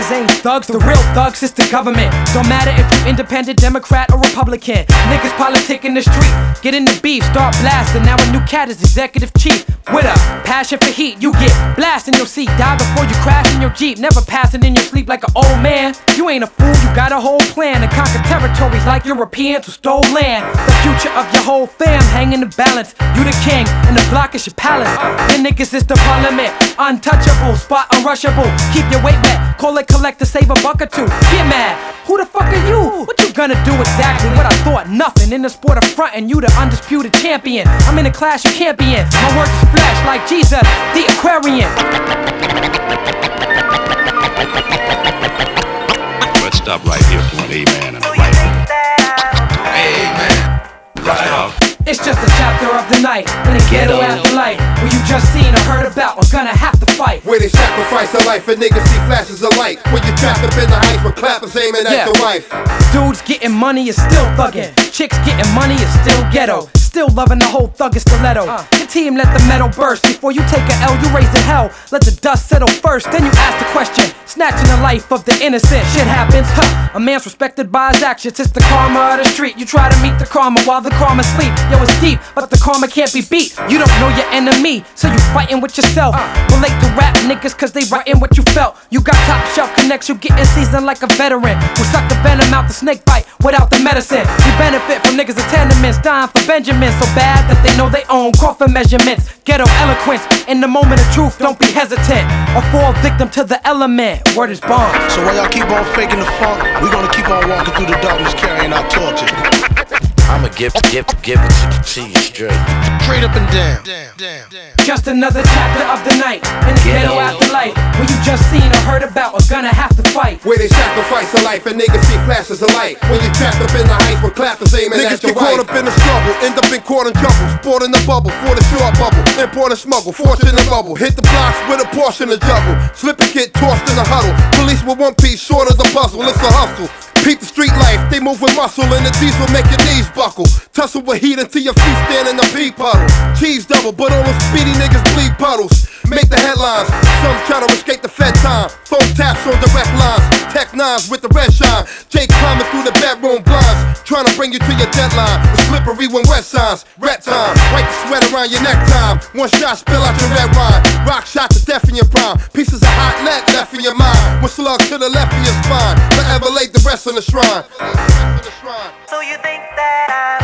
niggas ain't thugs, the real thugs is the government. Don't matter if you independent, Democrat, or Republican. Niggas politic in the street, get in the beef, start blasting. Now a new cat is executive chief. With a passion for heat, you get blasted in your seat. Die before you crash in your Jeep. Never passing in your sleep like an old man. You ain't a fool, you got a whole plan to conquer territories like Europeans who stole land. The future of your whole fam hang in the balance. You the king, and the block is your palace. Your niggas is the parliament, untouchable, spot unrushable. Keep your weight back, call it collect to save a buck or two. Get mad, who the fuck are you? What you gonna do exactly? What I thought, nothing. In the sport of frontin', you the undisputed champion. I'm in a class you can't be in. My work is flesh like Jesus, the Aquarian. Let's stop right here for an amen and a right on. Amen. Right off. It's just a chapter of the night in the ghetto afterlife, where you just seen or heard about or gonna have to fight. Where they sacrifice their life and niggas see flashes of light. When you trapped up in the heights with clappers aiming at your wife. Dudes getting money is still thuggin'. Chicks getting money is still ghetto. Still loving the whole thuggish stiletto. Your team let the metal burst. Before you take a L, you raise the hell. Let the dust settle first, then you ask the question. Snatching the life of the innocent. Shit happens, A man's respected by his actions. It's the karma of the street. You try to meet the karma while the karma sleep. Yo, it's deep, but the karma can't be beat. You don't know your enemy, so you fighting with yourself. Relate to rap niggas cause they writing what you felt. You got top shelf connects, you getting seasoned like a veteran who suck the venom out the snake bite without the medicine. You benefit from niggas in tenements, dying for Benjamin. So bad that they know they own coffin measurements. Ghetto eloquence, in the moment of truth, don't be hesitant or fall victim to the element. Word is bomb. So while y'all keep on faking the funk, we gonna keep on walking through the darkness carrying our torches. I'ma give it to you straight. Straight up and down. Just another chapter of the night in the ghetto afterlife, where you just seen or heard about or gonna have to fight. Where they sacrifice their life and niggas see flashes of light. When you trapped up in the heights with clappers aiming at your wife. Niggas get caught up in the struggle, end up in court and trouble. Sport in the bubble, for the short bubble. Import and smuggle, fortune and bubble. Hit the blocks with a portion of juggle. Slip and get tossed in a huddle. Police with one piece short of the puzzle, it's a hustle. Peep the street life, they move with muscle and the diesel make your knees buckle. Tussle with heat until your feet stand in the pea puddle. Cheese double, but all those speedy niggas bleed puddles. Make the headlines, some try to escape the Fed time. Phone taps on direct lines, tech nines with the red shine. Jake climbing through the bedroom blinds, trying to bring you to your deadline. It's slippery when wet signs, red time. Wipe the sweat around your neck time. One shot spill out your red wine. Rock shot to death in your prime. Pieces of hot lead left in your mind. One slug to the left of your spine. Forever laid the rest on the shrine. So you think that